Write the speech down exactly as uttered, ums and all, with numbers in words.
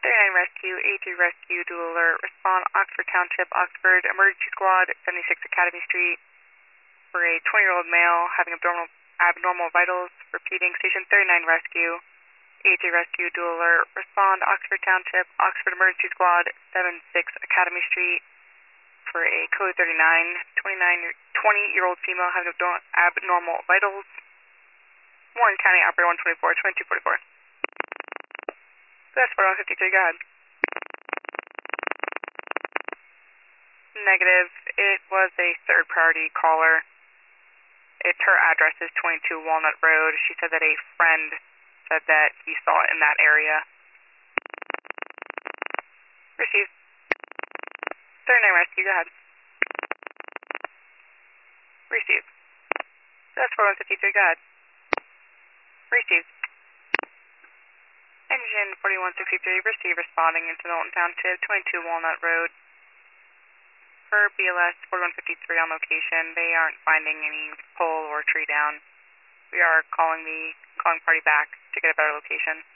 thirty-nine Rescue, A three Rescue, dual alert, respond Oxford Township, Oxford, Emergency Squad, seventy-six Academy Street, for a twenty-year-old male having abnormal, abnormal vitals, repeating Station thirty-nine Rescue, A three Rescue, dual alert, respond Oxford Township, Oxford Emergency Squad, seventy-six Academy Street, for a code thirty-nine, twenty-year-old female having abnormal vitals, Warren County Operator one twenty-four, twenty-two forty-four. That's forty-one fifty-three, go ahead. Negative. It was a third priority caller. It's her address is twenty-two Walnut Road. She said that a friend said that he saw it in that area. Received. thirty-nine Rescue, go ahead. Received. That's forty-one fifty-three, go ahead. Received. Engine forty-one sixty-three, receive responding into Knowlton Township, twenty-two Walnut Road. For B L S forty-one fifty-three on location, they aren't finding any pole or tree down. We are calling the calling party back to get a better location.